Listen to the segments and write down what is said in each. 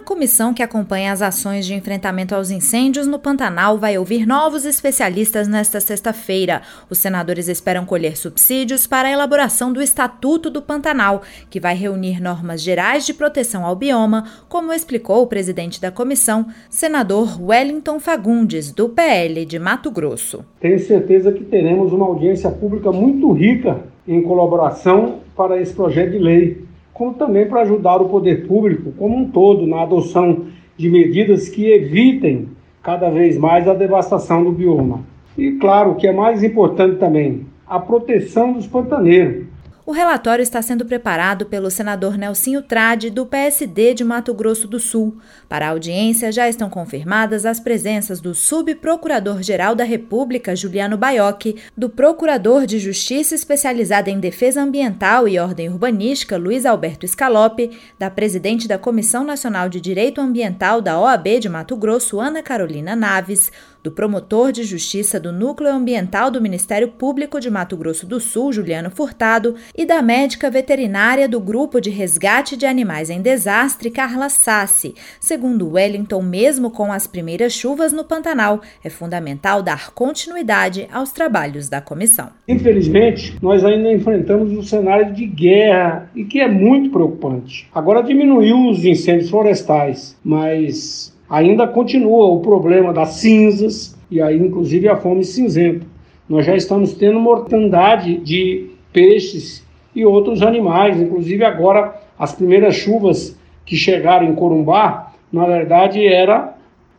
comissão que acompanha as ações de enfrentamento aos incêndios no Pantanal vai ouvir novos especialistas nesta sexta-feira. Os senadores esperam colher subsídios para a elaboração do Estatuto do Pantanal, que vai reunir normas gerais de proteção ao bioma, como explicou o presidente da comissão, senador Wellington Fagundes, do PL de Mato Grosso. Tenho certeza que teremos uma audiência pública muito rica em colaboração para esse projeto de lei, como também para ajudar o poder público como um todo na adoção de medidas que evitem cada vez mais a devastação do bioma. E claro, o que é mais importante também, a proteção dos pantaneiros. O relatório está sendo preparado pelo senador Nelsinho Trade, do PSD de Mato Grosso do Sul. Para a audiência, já estão confirmadas as presenças do subprocurador-geral da República, Juliano Baiocchi, do procurador de Justiça especializada em defesa ambiental e ordem urbanística, Luiz Alberto Scalope, da presidente da Comissão Nacional de Direito Ambiental da OAB de Mato Grosso, Ana Carolina Naves, do promotor de Justiça do Núcleo Ambiental do Ministério Público de Mato Grosso do Sul, Juliano Furtado, e da médica veterinária do Grupo de Resgate de Animais em Desastre, Carla Sassi. Segundo Wellington, mesmo com as primeiras chuvas no Pantanal, é fundamental dar continuidade aos trabalhos da comissão. Infelizmente, nós ainda enfrentamos um cenário de guerra e que é muito preocupante. Agora diminuiu os incêndios florestais, mas ainda continua o problema das cinzas e aí inclusive a fome cinzenta. Nós já estamos tendo mortandade de peixes e outros animais, inclusive agora as primeiras chuvas que chegaram em Corumbá, na verdade era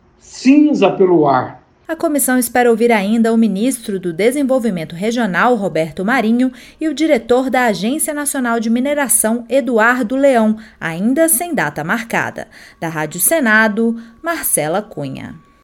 cinza pelo ar. A comissão espera ouvir ainda o ministro do Desenvolvimento Regional, Roberto Marinho, e o diretor da Agência Nacional de Mineração, Eduardo Leão, ainda sem data marcada. Da Rádio Senado, Marcela Cunha.